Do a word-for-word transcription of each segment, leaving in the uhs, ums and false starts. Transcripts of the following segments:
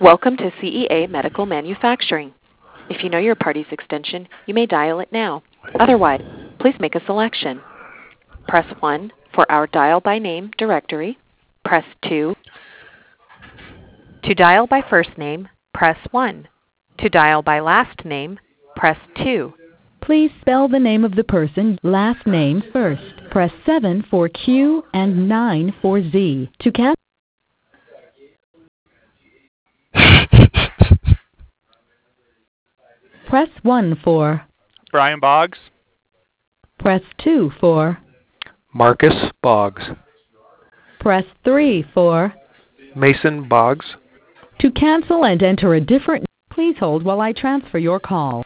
Welcome to C E A Medical Manufacturing. If you know your party's extension, you may dial it now. Otherwise, please make a selection. Press one for our dial by name directory. Press two. To dial by first name, press one. To dial by last name, press two. Please spell the name of the person, last name first. Press seven for Q and nine for Z. To cancel, press one for. Brian Boggs. Press two for. Marcus Boggs. Press three for. Mason Boggs. To cancel and enter a different, please hold while I transfer your call.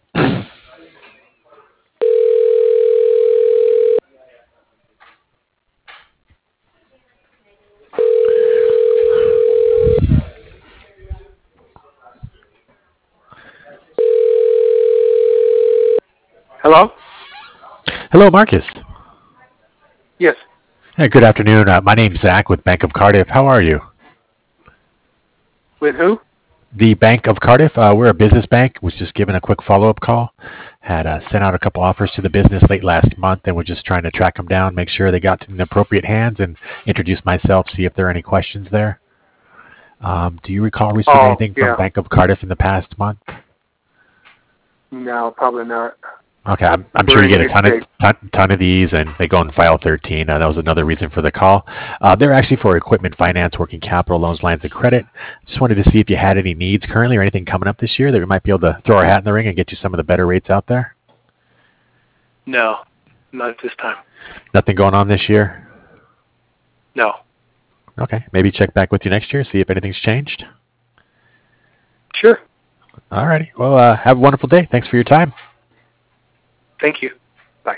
Hello? Hello, Marcus. Yes. Hey, good afternoon. Uh, my name's Zach with Bank of Cardiff. How are you? With who? The Bank of Cardiff. Uh, we're a business bank. Was just giving a quick follow-up call. Had uh, sent out a couple offers to the business late last month, and we're just trying to track them down, make sure they got to the appropriate hands, and introduce myself, see if there are any questions there. Um, do you recall receiving Oh, anything yeah. from Bank of Cardiff in the past month? No, probably not. Okay, I'm, I'm sure you get a ton of ton, ton of these, and they go in file thirteen. Uh, that was another reason for the call. Uh, they're actually for equipment finance, working capital, loans, lines of credit. Just wanted to see if you had any needs currently or anything coming up this year that we might be able to throw our hat in the ring and get you some of the better rates out there. No, not at this time. Nothing going on this year? No. Okay, maybe check back with you next year, see if anything's changed. Sure. All righty. Well, uh, have a wonderful day. Thanks for your time. Thank you.